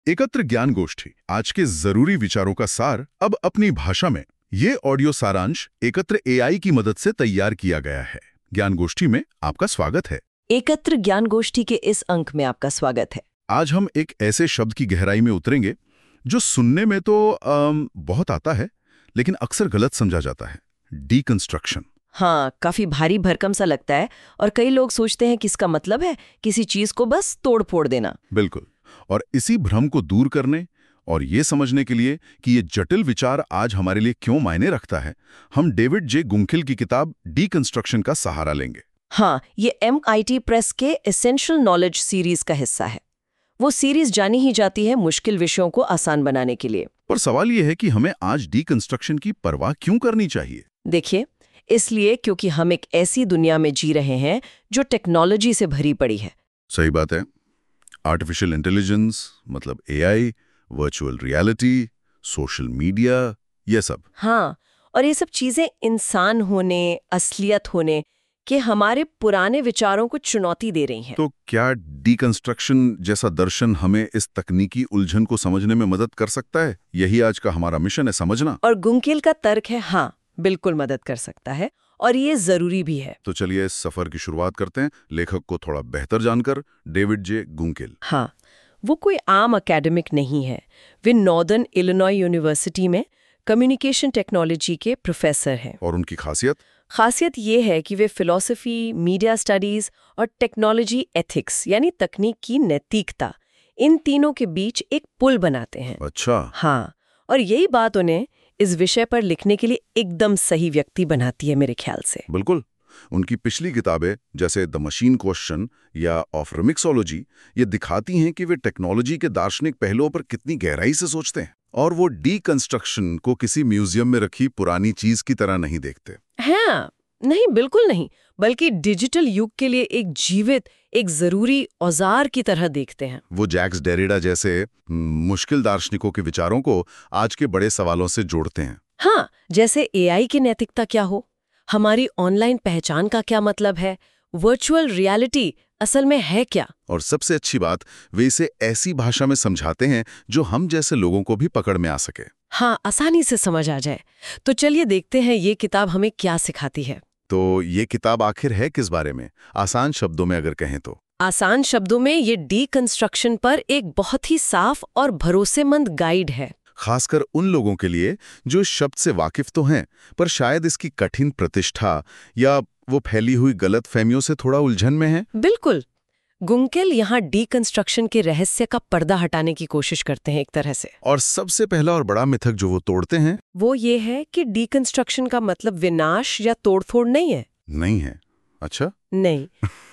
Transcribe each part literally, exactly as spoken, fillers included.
एकत्र ज्ञान गोष्ठी, आज के जरूरी विचारों का सार अब अपनी भाषा में। ये ऑडियो सारांश एकत्र एआई की मदद से तैयार किया गया है। ज्ञान गोष्ठी में आपका स्वागत है। एकत्र ज्ञान गोष्ठी के इस अंक में आपका स्वागत है। आज हम एक ऐसे शब्द की गहराई में उतरेंगे जो सुनने में तो आम, बहुत आता है, लेकिन अक्सर गलत समझा जाता है। डीकंस्ट्रक्शन। हाँ, काफी भारी भरकम सा लगता है और कई लोग सोचते हैं कि इसका मतलब है किसी चीज को बस तोड़ फोड़ देना। बिल्कुल। और इसी भ्रम को दूर करने और ये समझने के लिए कि ये जटिल विचार आज हमारे लिए क्यों मायने रखता है, हम डेविड जे गुंकिल की किताब डीकंस्ट्रक्शन का सहारा लेंगे। हाँ, ये एम आई टी प्रेस के एसेंशियल नॉलेज सीरीज का हिस्सा है। वो सीरीज जानी ही जाती है मुश्किल विषयों को आसान बनाने के लिए। पर सवाल ये है कि हमें आज डीकंस्ट्रक्शन की परवाह क्यों करनी चाहिए? देखिए, इसलिए क्योंकि हम एक ऐसी दुनिया में जी रहे हैं जो टेक्नोलॉजी से भरी पड़ी है। सही बात है। आर्टिफिशियल इंटेलिजेंस, मतलब AI, virtual reality, social media, ये सब। हाँ, और ये सब चीजें इंसान होने, असलियत होने के हमारे पुराने विचारों को चुनौती दे रही हैं। तो क्या डीकंस्ट्रक्शन जैसा दर्शन हमें इस तकनीकी उलझन को समझने में मदद कर सकता है? यही आज का हमारा मिशन है, समझना। और गुंकिल का तर्क है हाँ, बिल्कुल मदद कर सकता है और ये जरूरी भी है। तो चलिए इस सफर की शुरुआत करते हैं, लेखक को थोड़ा बेहतर जानकर। David J Gunkel. हाँ, वो कोई आम एकेडमिक नहीं है। वे नॉर्दर्न इलिनॉय यूनिवर्सिटी में कम्युनिकेशन टेक्नोलॉजी के प्रोफेसर हैं। और उनकी खासियत? खासियत ये है कि वे फिलॉसफी, मीडिया स्टडीज और टेक्नोलॉजी एथिक्स यानी तकनीक की नैतिकता, इन तीनों के बीच एक पुल बनाते हैं। अच्छा। हाँ, और यही बात उन्हें इस विषय पर लिखने के लिए एकदम सही व्यक्ति बनाती है मेरे ख्याल से। बिल्कुल। उनकी पिछली किताबें जैसे द मशीन क्वेश्चन या ऑफ रिमिक्सोलॉजी ये दिखाती हैं कि वे टेक्नोलॉजी के दार्शनिक पहलुओं पर कितनी गहराई से सोचते हैं, और वो डीकंस्ट्रक्शन को किसी म्यूजियम में रखी पुरानी चीज की तरह नहीं देखते। हाँ, नहीं, बिल्कुल नहीं, बल्कि डिजिटल युग के लिए एक जीवित, एक जरूरी औजार की तरह देखते हैं। वो जैक्स डेरिडा जैसे मुश्किल दार्शनिकों के विचारों को आज के बड़े सवालों से जोड़ते हैं। हाँ, जैसे एआई की नैतिकता क्या हो, हमारी ऑनलाइन पहचान का क्या मतलब है, वर्चुअल रियलिटी असल में है क्या। और सबसे अच्छी बात, वे इसे ऐसी भाषा में समझाते हैं जो हम जैसे लोगों को भी पकड़ में आ सके। हाँ, आसानी से समझ आ जाए। तो चलिए देखते हैं ये किताब हमें क्या सिखाती है। तो ये किताब आखिर है किस बारे में? आसान शब्दों में अगर कहें तो? आसान शब्दों में ये डीकंस्ट्रक्शन पर एक बहुत ही साफ और भरोसेमंद गाइड है। खासकर उन लोगों के लिए जो इस शब्द से वाकिफ तो हैं, पर शायद इसकी कठिन प्रतिष्ठा या वो फैली हुई गलत फहमियों से थोड़ा उलझन में है। बिल्कुल। गुंकिल यहाँ डीकंस्ट्रक्शन के रहस्य का पर्दा हटाने की कोशिश करते हैं एक तरह से। और सबसे पहला और बड़ा मिथक जो वो तोड़ते हैं वो ये है कि डीकंस्ट्रक्शन का मतलब विनाश या तोड़फोड़ नहीं है। नहीं है? अच्छा। नहीं।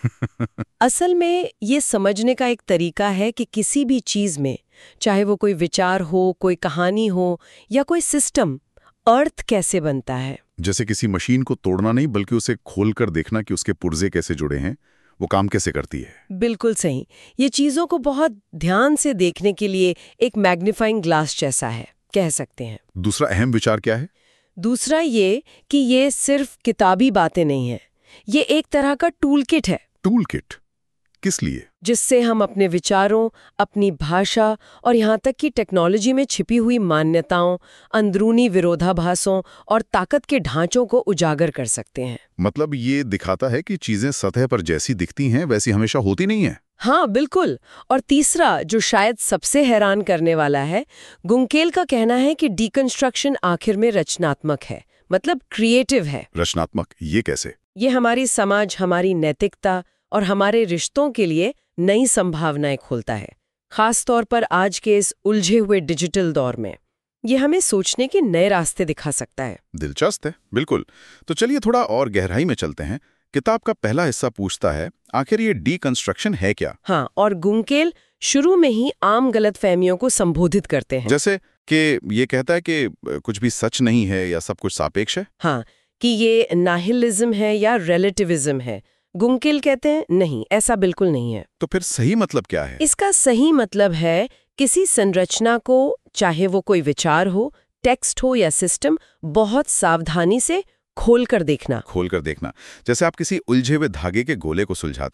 असल में ये समझने का एक तरीका है कि किसी भी चीज में, चाहे वो कोई विचार हो, कोई कहानी हो या कोई सिस्टम, अर्थ कैसे बनता है। जैसे किसी मशीन को तोड़ना नहीं, बल्कि उसे खोलकर देखना कि उसके पुर्जे कैसे जुड़े हैं, वो काम कैसे करती है। बिल्कुल सही। ये चीजों को बहुत ध्यान से देखने के लिए एक मैग्नीफाइंग ग्लास जैसा है, कह सकते हैं। दूसरा अहम विचार क्या है? दूसरा ये कि ये सिर्फ किताबी बातें नहीं है, ये एक तरह का टूल किट है। Tool kit? किस लिए? जिससे हम अपने विचारों, अपनी भाषा और यहाँ तक कि टेक्नोलॉजी में छिपी हुई मान्यताओं, अंदरूनी विरोधाभासों और ताकत के ढांचों को उजागर कर सकते हैं। मतलब ये दिखाता है कि चीजें सतह पर जैसी दिखती हैं वैसी हमेशा होती नहीं है। हाँ, बिल्कुल। और तीसरा, जो शायद सबसे हैरान करने वाला है, गुंकेल का कहना है कि डीकंस्ट्रक्शन आखिर में रचनात्मक है, मतलब क्रिएटिव है। रचनात्मक? ये कैसे? ये हमारी समाज, हमारी नैतिकता और हमारे रिश्तों के लिए नई संभावनाएं खोलता है, खास तौर पर आज के इस उलझे हुए डिजिटल दौर में। ये हमें सोचने के नए रास्ते दिखा सकता है। दिलचस्प है, बिल्कुल। तो चलिए थोड़ा और गहराई में चलते हैं। किताब का पहला हिस्सा पूछता है, आखिर ये डीकंस्ट्रक्शन है क्या? हाँ, और गुंकेल शुरू में ही आम गलतफहमियों को संबोधित करते हैं। जैसे कि ये कहता है कि कुछ भी सच नहीं है या सब कुछ सापेक्ष है। हाँ, कि ये नाहिलिज्म है या रिलेटिविज्म है। गुंकिल कहते हैं नहीं, ऐसा बिल्कुल नहीं है। तो फिर सही मतलब क्या है? इसका सही मतलब है किसी संरचना को, चाहे वो कोई विचार हो, टेक्स्ट हो या सिस्टम, बहुत सावधानी से खोल कर देखना। खोल कर देखना, जैसे आप किसी उलझे हुए धागे के गोले को सुलझाते हैं।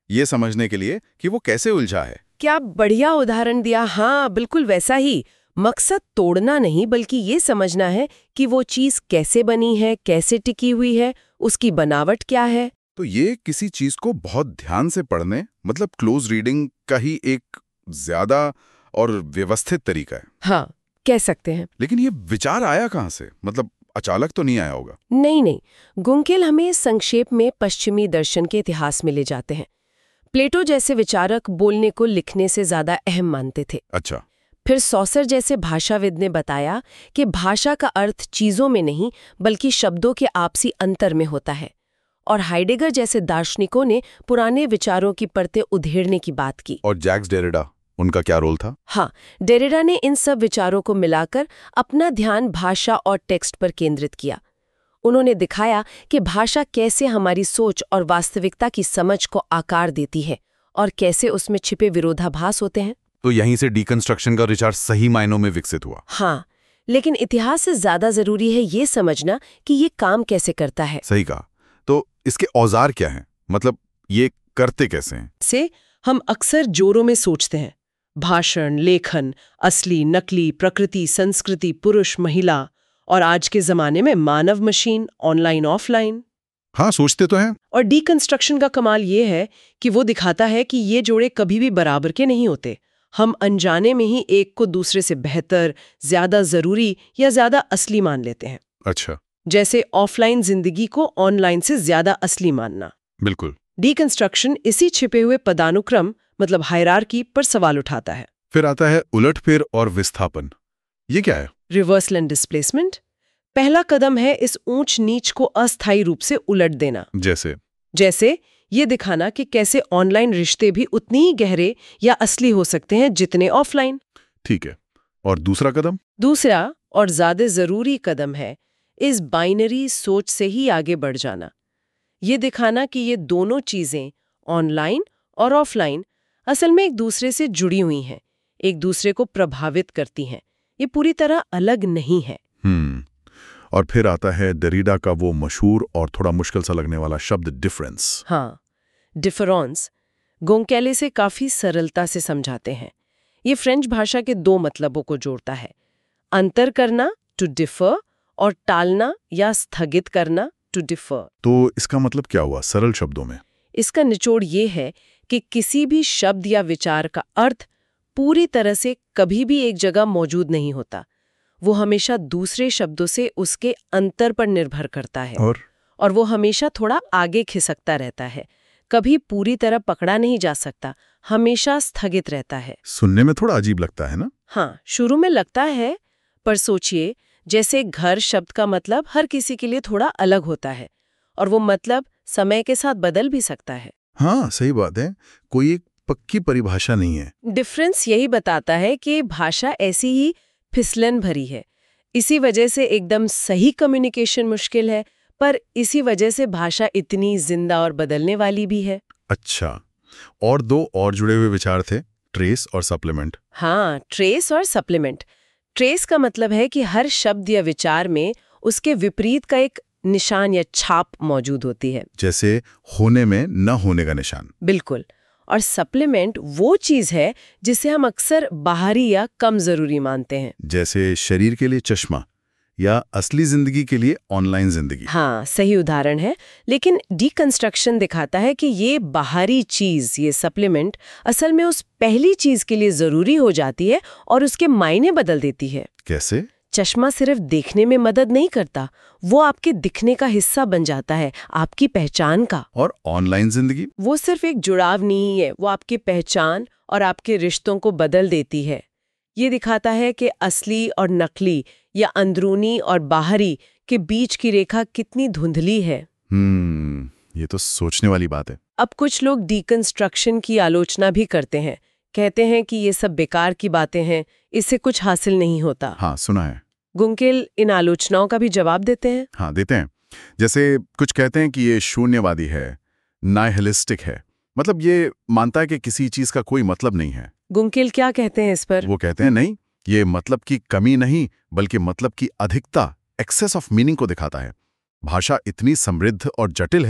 ये समझने के लिए कि वो कैसे उलझा है। क्या बढ़िया उदाहरण दिया। हाँ, बिल्कुल वैसा ही। मकसद तोड़ना नहीं, बल्कि ये समझना है कि वो चीज कैसे बनी है, कैसे टिकी हुई है, उसकी बनावट क्या है। तो ये किसी चीज को बहुत ध्यान से पढ़ने, मतलब क्लोज रीडिंग का ही एक ज्यादा और व्यवस्थित तरीका है। हाँ, कह सकते हैं। लेकिन ये विचार आया कहाँ से? मतलब अचानक तो नहीं आया होगा। नहीं नहीं, गुंकेल हमें संक्षेप में पश्चिमी दर्शन के इतिहास में ले जाते हैं। प्लेटो जैसे विचारक बोलने को लिखने से ज्यादा अहम मानते थे। अच्छा। फिर सॉसर जैसे भाषाविद ने बताया कि भाषा का अर्थ चीजों में नहीं, बल्कि शब्दों के आपसी अंतर में होता है। और हाइडेगर जैसे दार्शनिकों ने पुराने विचारों की परतें उधेड़ने की बात की। और जैक्स डेरिडा, उनका क्या रोल था? हाँ, डेरिडा ने इन सब विचारों को मिलाकर अपना ध्यान भाषा और टेक्स्ट पर केंद्रित किया। उन्होंने दिखाया कि भाषा कैसे हमारी सोच और वास्तविकता की समझ को आकार देती है और कैसे उसमें छिपे विरोधाभास होते हैं। तो यहीं से डीकंस्ट्रक्शन का विचार सही मायनों में विकसित हुआ। हाँ, लेकिन इतिहास से ज्यादा जरूरी है ये समझना कि ये काम कैसे करता है। सही कहा। तो इसके औजार क्या हैं? मतलब ये करते कैसे हैं? से हम अक्सर जोरों में सोचते हैं। भाषण, लेखन, असली, नकली, प्रकृति, संस्कृति, पुरुष, महिला, और आज के जमाने में मानव मशीन, ऑनलाइन ऑफलाइन। हाँ, सोचते तो हैं। और डीकंस्ट्रक्शन का कमाल ये है कि वो दिखाता है कि ये जोड़े कभी भी बराबर के नहीं होते। हम अनजाने में ही एक को दूसरे से बेहतर, ज्यादा जरूरी या ज्यादा असली मान लेते हैं। अच्छा। जैसे ऑफलाइन जिंदगी को ऑनलाइन से ज्यादा असली मानना। बिल्कुल। डीकंस्ट्रक्शन इसी छिपे हुए पदानुक्रम, मतलब हायरार्की, पर सवाल उठाता है। फिर आता है उलटफेर और विस्थापन। ये क्या है? रिवर्सल एंड डिस्प्लेसमेंट पहला कदम है इस ऊंच नीच को अस्थायी रूप से उलट देना। जैसे जैसे ये दिखाना कि कैसे ऑनलाइन रिश्ते भी उतनी ही गहरे या असली हो सकते हैं जितने ऑफलाइन। ठीक है। और दूसरा कदम? दूसरा और ज्यादा जरूरी कदम है इस बाइनरी सोच से ही आगे बढ़ जाना। ये दिखाना कि ये दोनों चीजें, ऑनलाइन और ऑफलाइन, असल में एक दूसरे से जुड़ी हुई हैं, एक दूसरे को प्रभावित करती हैं। ये पूरी तरह अलग नहीं है। हम्म और फिर आता है डेरिडा का वो मशहूर और थोड़ा मुश्किल सा लगने वाला शब्द डिफरेंस। हाँ, डिफरेंस गोंकेले से काफी सरलता से समझाते हैं। ये फ्रेंच भाषा के दो मतलबों को जोड़ता है, अंतर करना, टू डिफर, और टालना या स्थगित करना, टू डिफर। तो इसका मतलब क्या हुआ सरल शब्दों में? इसका निचोड़ ये है कि किसी भी शब्द या विचार का अर्थ पूरी तरह से कभी भी एक जगह मौजूद नहीं होता। वो हमेशा दूसरे शब्दों से उसके अंतर पर निर्भर करता है। और और वो हमेशा थोड़ा आगे खिसकता रहता है, कभी पूरी तरह पकड़ा नहीं जा सकता, हमेशा स्थगित रहता है। सुनने में थोड़ा अजीब लगता है ना? हाँ, शुरू में लगता है, पर सोचिए, जैसे घर शब्द का मतलब हर किसी के लिए थोड़ा अलग होता है और वो मतलब समय के साथ बदल भी सकता है। हाँ, सही बात है। कोई एक पक्की परिभाषा नहीं है। डिफरेंस यही बताता है कि भाषा ऐसी ही फिसलन भरी है। इसी वजह से एकदम सही कम्युनिकेशन मुश्किल है, पर इसी वजह से भाषा इतनी जिंदा और बदलने वाली भी है। अच्छा, और दो और जुड़े हुए विचार थे, ट्रेस और सप्लीमेंट। हाँ, ट्रेस और सप्लीमेंट। ट्रेस का मतलब है कि हर शब्द या विचार में उसके विपरीत का एक निशान या छाप मौजूद होती है, जैसे होने में न होने का निशान। बिल्कुल। और सप्लीमेंट वो चीज है जिसे हम अक्सर बाहरी या कम जरूरी मानते हैं, जैसे शरीर के लिए चश्मा या असली जिंदगी के लिए ऑनलाइन जिंदगी। हाँ, सही उदाहरण है। लेकिन डीकंस्ट्रक्शन दिखाता है कि ये बाहरी चीज, ये सप्लीमेंट, असल में उस पहली चीज के लिए जरूरी हो जाती है और उसके मायने बदल देती है। कैसे? चश्मा सिर्फ देखने में मदद नहीं करता, वो आपके दिखने का हिस्सा बन जाता है, आपकी पहचान का। और ऑनलाइन जिंदगी? वो सिर्फ एक जुड़ाव नहीं है, वो आपकी पहचान और आपके रिश्तों को बदल देती है। ये दिखाता है कि असली और नकली या अंदरूनी और बाहरी के बीच की रेखा कितनी धुंधली है। हम्म ये तो सोचने वाली बात है। अब कुछ लोग डीकंस्ट्रक्शन की आलोचना भी करते हैं, कहते हैं कि ये सब बेकार की बातें हैं, इससे कुछ हासिल नहीं होता। हाँ, सुना है। गुंकेल इन आलोचनाओं का भी जवाब देते हैं। हाँ, देते हैं। जैसे कुछ कहते हैं कि ये शून्यवादी है, नाइहिलिस्टिक है, मतलब ये मानता है कि किसी चीज का कोई मतलब नहीं है। गुंकेल क्या कहते हैं इस पर? वो कहते हैं नहीं, ये मतलब की कमी नहीं बल्कि मतलब की अधिकता, एक्सेस ऑफ मीनिंग को दिखाता है। भाषा इतनी समृद्ध और जटिल है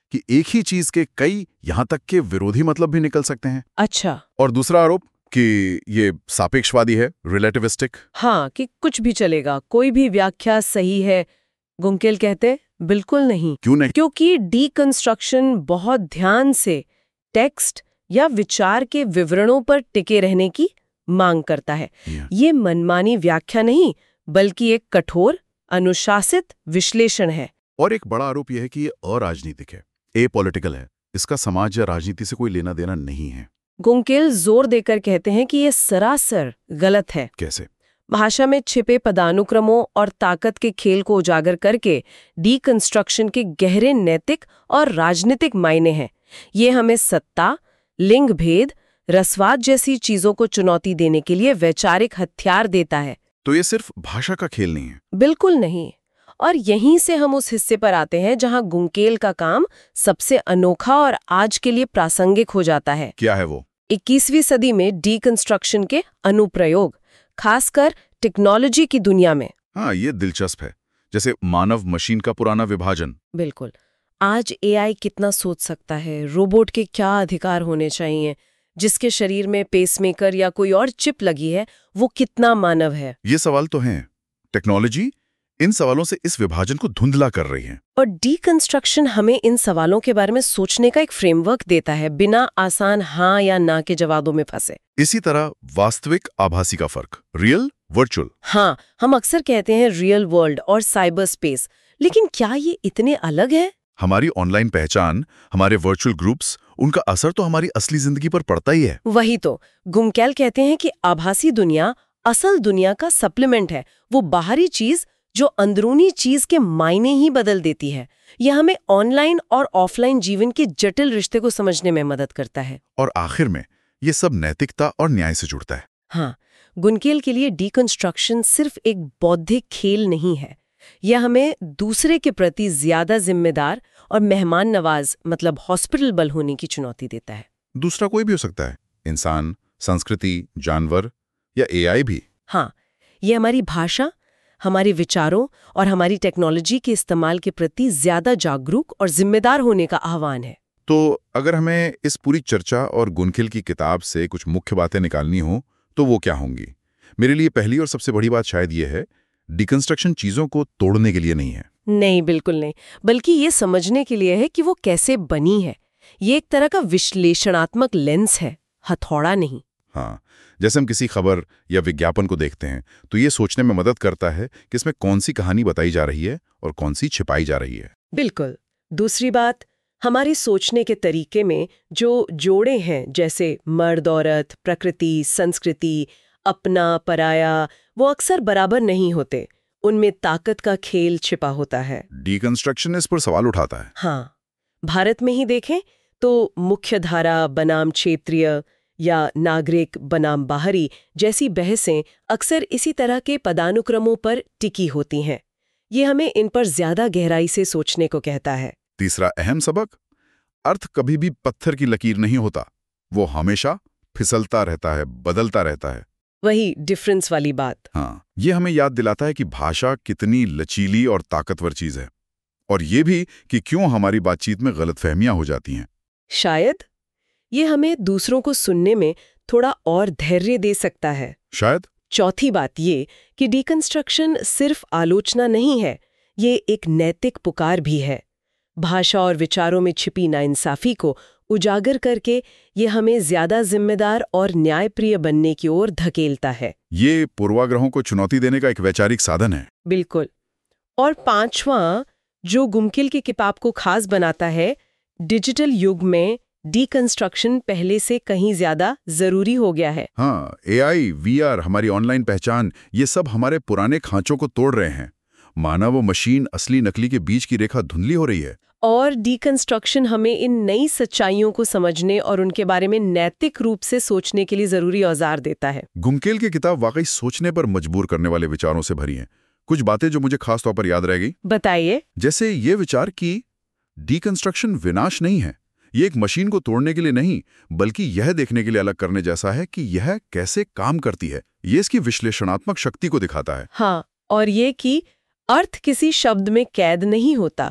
कि एक ही चीज के कई, यहां तक के विरोधी मतलब भी निकल सकते हैं। अच्छा। और दूसरा आरोप कि ये सापेक्षवादी है, रिलेटिविस्टिक। हाँ, कि कुछ भी चलेगा, कोई भी व्याख्या सही है। गुंकेल कहते बिल्कुल नहीं। क्यों नहीं? क्योंकि डीकंस्ट्रक्शन बहुत ध्यान से टेक्स्ट या विचार के विवरणों पर टिके रहने की मांग करता है। Yeah. ये मनमानी व्याख्या नहीं, बल्कि एक कठोर, अनुशासित विश्लेषण है। और एक बड़ा आरोप यह है कि ये अराजनीतिक है, एपॉलिटिकल है, इसका समाज या राजनीति से कोई लेना देना नहीं है। गुंकेल जोर देकर कहते हैं कि ये सरासर गलत है। कैसे? भाषा में छिपे पदानुक्रमों और ताकत के खेल को उजागर करके डीकंस्ट्रक्शन के गहरे नैतिक और राजनीतिक मायने हैं। ये हमें सत्ता, लिंग भेद, रसवाद जैसी चीजों को चुनौती देने के लिए वैचारिक हथियार देता है। तो ये सिर्फ भाषा का खेल नहीं है? बिल्कुल नहीं। और यहीं से हम उस हिस्से पर आते हैं जहां गुंकेल का काम सबसे अनोखा और आज के लिए प्रासंगिक हो जाता है। क्या है वो? इक्कीसवीं सदी में डीकंस्ट्रक्शन के अनुप्रयोग, खासकर टेक्नोलॉजी की दुनिया में। हाँ, ये दिलचस्प है। जैसे मानव मशीन का पुराना विभाजन। बिल्कुल। आज एआई कितना सोच सकता है, रोबोट के क्या अधिकार होने चाहिए, जिसके शरीर में पेसमेकर या कोई और चिप लगी है वो कितना मानव है। ये सवाल तो हैं। टेक्नोलॉजी इन सवालों से इस विभाजन को धुंधला कर रही है। और डीकंस्ट्रक्शन हमें इन सवालों के बारे में सोचने का एक फ्रेमवर्क देता है, बिना आसान हाँ या ना के जवाबों में फंसे। इसी तरह वास्तविक आभासी का फर्क, रियल वर्चुअल। हाँ, हम अक्सर कहते हैं रियल वर्ल्ड और साइबर स्पेस, लेकिन क्या ये इतने अलग है? हमारी ऑनलाइन पहचान, हमारे वर्चुअल ग्रुप्स, उनका असर तो हमारी असली जिंदगी पर पड़ता ही है। वही तो गुंकेल कहते हैं कि आभासी दुनिया असल दुनिया का सप्लीमेंट है, वो बाहरी चीज जो अंदरूनी चीज के मायने ही बदल देती है। यह हमें ऑनलाइन और ऑफलाइन जीवन के जटिल रिश्ते को समझने में मदद करता है। और आखिर में ये सब नैतिकता और न्याय से जुड़ता है। हाँ, गुंकेल के लिए डीकंस्ट्रक्शन सिर्फ एक बौद्धिक खेल नहीं है, यह हमें दूसरे के प्रति ज्यादा जिम्मेदार और मेहमान नवाज, मतलब हॉस्पिटल होने की चुनौती देता है। दूसरा कोई भी हो सकता है, इंसान, संस्कृति, जानवर या एआई भी। हाँ, ये हमारी भाषा, हमारे विचारों और हमारी टेक्नोलॉजी के इस्तेमाल के प्रति ज्यादा जागरूक और जिम्मेदार होने का आह्वान है। तो अगर हमें इस पूरी चर्चा और गुंकेल की किताब से कुछ मुख्य बातें निकालनी हो तो वो क्या होंगी? मेरे लिए पहली और सबसे बड़ी बात शायद ये है, डिकंस्ट्रक्शन चीजों को तोड़ने के लिए नहीं है। नहीं, बिल्कुल नहीं, बल्कि ये समझने के लिए है कि वो कैसे बनी है। ये एक तरह का विश्लेषणात्मक लेंस है, हथौड़ा नहीं। हाँ, जैसे हम किसी खबर या विज्ञापन को देखते हैं तो ये सोचने में मदद करता है कि इसमें कौन सी कहानी बताई जा रही है और कौन सी छिपाई जा रही है। बिल्कुल। दूसरी बात, हमारी सोचने के तरीके में जो जोड़े हैं, जैसे मर्द औरत, प्रकृति, संस्कृति, अपना पराया, वो अक्सर बराबर नहीं होते। उनमें ताकत का खेल छिपा होता है। डीकंस्ट्रक्शन इस पर सवाल उठाता है। हाँ, भारत में ही देखें तो मुख्यधारा बनाम क्षेत्रीय या नागरिक बनाम बाहरी जैसी बहसें अक्सर इसी तरह के पदानुक्रमों पर टिकी होती हैं। ये हमें इन पर ज्यादा गहराई से सोचने को कहता है। तीसरा अहम सबक, अर्थ कभी भी पत्थर की लकीर नहीं होता, वो हमेशा फिसलता रहता है, बदलता रहता है। वही डिफरेंस वाली बात। हाँ, ये हमें याद दिलाता है कि भाषा कितनी लचीली और ताकतवर चीज है, और ये भी कि क्यों हमारी बातचीत में गलतफहमियां हो जाती हैं। शायद ये हमें दूसरों को सुनने में थोड़ा और धैर्य दे सकता है। शायद। चौथी बात ये कि डीकंस्ट्रक्शन सिर्फ आलोचना नहीं है, ये एक नैतिक पुकार भी है। भाषा और विचारों में छिपी नाइंसाफी को उजागर करके ये हमें ज्यादा जिम्मेदार और न्यायप्रिय बनने की ओर धकेलता है। ये पूर्वाग्रहों को चुनौती देने का एक वैचारिक साधन है। बिल्कुल। और पांचवां, जो गुंकेल की किताब को खास बनाता है, डिजिटल युग में डीकंस्ट्रक्शन पहले से कहीं ज्यादा जरूरी हो गया है। हाँ, एआई, वीआर, हमारी ऑनलाइन पहचान, ये सब हमारे पुराने खांचों को तोड़ रहे हैं। मानव और मशीन, असली नकली के बीच की रेखा धुंधली हो रही है। और डीकंस्ट्रक्शन हमें इन नई सच्चाइयों को समझने और उनके बारे में नैतिक रूप से सोचने के लिए जरूरी औजार देता है। गुंकेल की किताब वाकई सोचने पर मजबूर करने वाले विचारों से भरी हैं। कुछ बातें जो मुझे खास तौर पर याद रह गई। बताइए। जैसे ये विचार कि डीकंस्ट्रक्शन विनाश नहीं है, ये एक मशीन को तोड़ने के लिए नहीं, बल्कि यह देखने के लिए अलग करने जैसा है कि यह कैसे काम करती है। ये इसकी विश्लेषणात्मक शक्ति को दिखाता है। हाँ, और ये कि अर्थ किसी शब्द में कैद नहीं होता,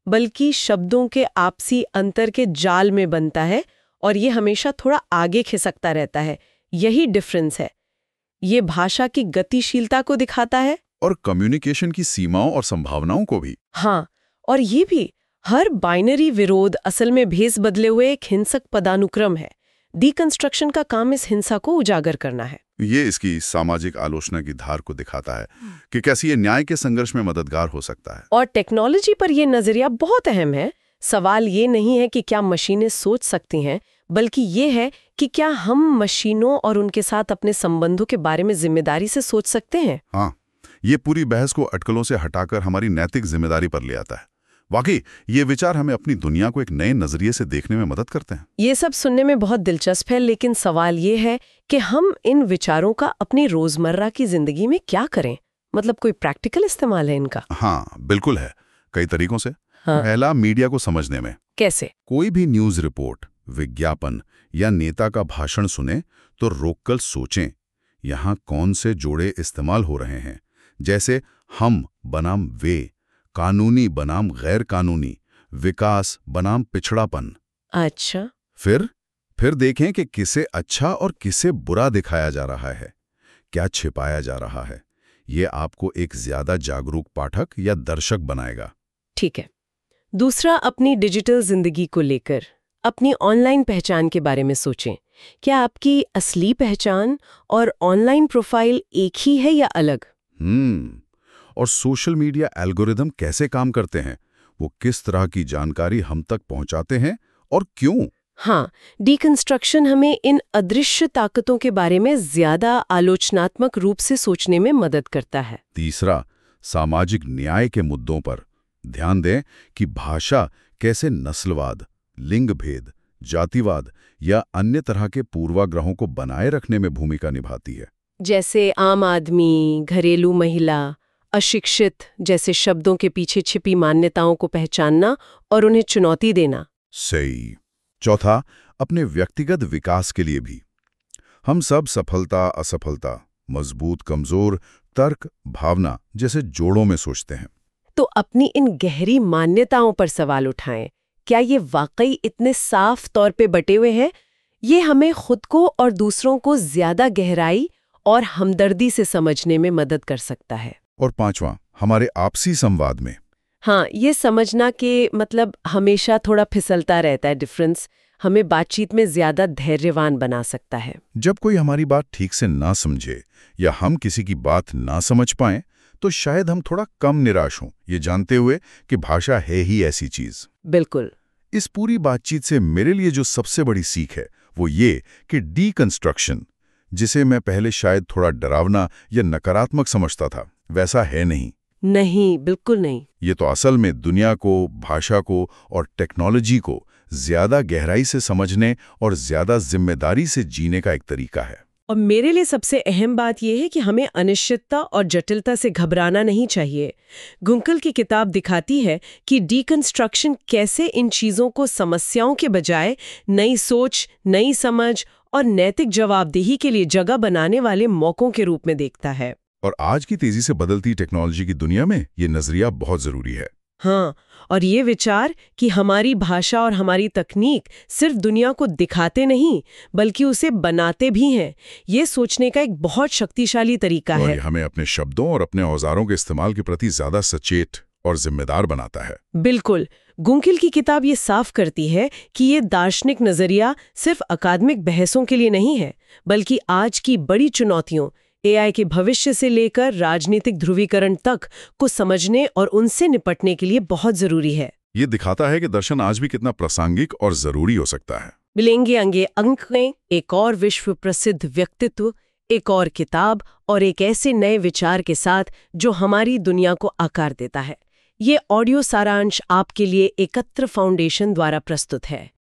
बल्कि शब्दों के आपसी अंतर के जाल में बनता है और ये हमेशा थोड़ा आगे खिसकता रहता है। यही डिफरेंस है। ये भाषा की गतिशीलता को दिखाता है और कम्युनिकेशन की सीमाओं और संभावनाओं को भी। हाँ, और ये भी हर बाइनरी विरोध असल में भेस बदले हुए एक हिंसक पदानुक्रम है। डीकंस्ट्रक्शन का काम इस हिंसा को उजागर करना है। ये इसकी सामाजिक आलोचना की धार को दिखाता है कि कैसे ये न्याय के संघर्ष में मददगार हो सकता है। और टेक्नोलॉजी पर यह नजरिया बहुत अहम है। सवाल ये नहीं है कि क्या मशीनें सोच सकती हैं, बल्कि ये है कि क्या हम मशीनों और उनके साथ अपने संबंधों के बारे में जिम्मेदारी से सोच सकते हैं। हाँ, ये पूरी बहस को अटकलों से हटाकर हमारी नैतिक जिम्मेदारी पर ले आता है। वाकई ये विचार हमें अपनी दुनिया को एक नए नजरिए से देखने में मदद करते हैं। ये सब सुनने में बहुत दिलचस्प है, लेकिन सवाल ये है कि हम इन विचारों का अपनी रोजमर्रा की जिंदगी में क्या करें। मतलब कोई प्रैक्टिकल इस्तेमाल है इनका? हाँ, बिल्कुल है, कई तरीकों से। हाँ। पहला, मीडिया को समझने में। कैसे? कोई भी न्यूज रिपोर्ट, विज्ञापन या नेता का भाषण सुने तो रोककर सोचें, यहाँ कौन से जोड़े इस्तेमाल हो रहे हैं। जैसे हम बनाम वे, कानूनी बनाम गैर कानूनी, विकास बनाम पिछड़ापन। अच्छा। फिर फिर देखें कि किसे अच्छा और किसे बुरा दिखाया जा रहा है, क्या छिपाया जा रहा है। ये आपको एक ज्यादा जागरूक पाठक या दर्शक बनाएगा। ठीक है। दूसरा, अपनी डिजिटल जिंदगी को लेकर अपनी ऑनलाइन पहचान के बारे में सोचें। क्या आपकी असली पहचान और ऑनलाइन प्रोफाइल एक ही है या अलग? हम्म और सोशल मीडिया एल्गोरिदम कैसे काम करते हैं, वो किस तरह की जानकारी हम तक पहुंचाते हैं और क्यों? हाँ, डीकंस्ट्रक्शन हमें इन अदृश्य ताकतों के बारे में ज्यादा आलोचनात्मक रूप से सोचने में मदद करता है। तीसरा, सामाजिक न्याय के मुद्दों पर ध्यान दें कि भाषा कैसे नस्लवाद, लिंग भेद, जातिवाद या अन्य तरह के पूर्वाग्रहों को बनाए रखने में भूमिका निभाती है। जैसे आम आदमी, घरेलू महिला, अशिक्षित जैसे शब्दों के पीछे छिपी मान्यताओं को पहचानना और उन्हें चुनौती देना। सही। चौथा, अपने व्यक्तिगत विकास के लिए भी। हम सब सफलता, असफलता, मजबूत, कमजोर, तर्क, भावना जैसे जोड़ों में सोचते हैं। तो अपनी इन गहरी मान्यताओं पर सवाल उठाएं। क्या ये वाकई इतने साफ तौर पे बटे हुए हैं? ये हमें खुद को और दूसरों को ज्यादा गहराई और हमदर्दी से समझने में मदद कर सकता है। और पांचवा, हमारे आपसी संवाद में। हाँ, ये समझना कि मतलब हमेशा थोड़ा फिसलता रहता है डिफरेंस, हमें बातचीत में ज्यादा धैर्यवान बना सकता है। जब कोई हमारी बात ठीक से ना समझे या हम किसी की बात ना समझ पाएं, तो शायद हम थोड़ा कम निराश हों, ये जानते हुए कि भाषा है ही ऐसी चीज। बिल्कुल। इस पूरी बातचीत से मेरे लिए जो सबसे बड़ी सीख है वो ये कि डीकंस्ट्रक्शन, जिसे मैं पहले शायद थोड़ा डरावना या नकारात्मक समझता था, वैसा है नहीं। नहीं, बिल्कुल नहीं। ये तो असल में दुनिया को, भाषा को और टेक्नोलॉजी को ज्यादा गहराई से समझने और ज्यादा जिम्मेदारी से जीने का एक तरीका है। और मेरे लिए सबसे अहम बात यह है कि हमें अनिश्चितता और जटिलता से घबराना नहीं चाहिए। गुंकल की किताब दिखाती है कि डीकंस्ट्रक्शन कैसे इन चीज़ों को समस्याओं के बजाय नई सोच, नई समझ और नैतिक जवाबदेही के लिए जगह बनाने वाले मौकों के रूप में देखता है। और आज की तेजी से बदलती टेक्नोलॉजी की दुनिया में ये नजरिया बहुत जरूरी है। हाँ, और ये विचार कि हमारी भाषा और हमारी तकनीक सिर्फ दुनिया को दिखाते नहीं बल्कि उसे बनाते भी हैं, ये सोचने का एक बहुत शक्तिशाली तरीका और है। हमें अपने शब्दों और अपने औजारों के इस्तेमाल के प्रति ज्यादा सचेत और जिम्मेदार बनाता है। बिल्कुल। गुंकिल की किताब ये साफ करती है कि ये दार्शनिक नजरिया सिर्फ अकादमिक बहसों के लिए नहीं है, बल्कि आज की बड़ी चुनौतियों, एआई के भविष्य से लेकर राजनीतिक ध्रुवीकरण तक को समझने और उनसे निपटने के लिए बहुत जरूरी है। ये दिखाता है कि दर्शन आज भी कितना प्रासंगिक और जरूरी हो सकता है। मिलेंगे अंगे अंक में एक और विश्व प्रसिद्ध व्यक्तित्व, एक और किताब और एक ऐसे नए विचार के साथ जो हमारी दुनिया को आकार देता है। ये ऑडियो सारांश आपके लिए एकत्र फाउंडेशन द्वारा प्रस्तुत है।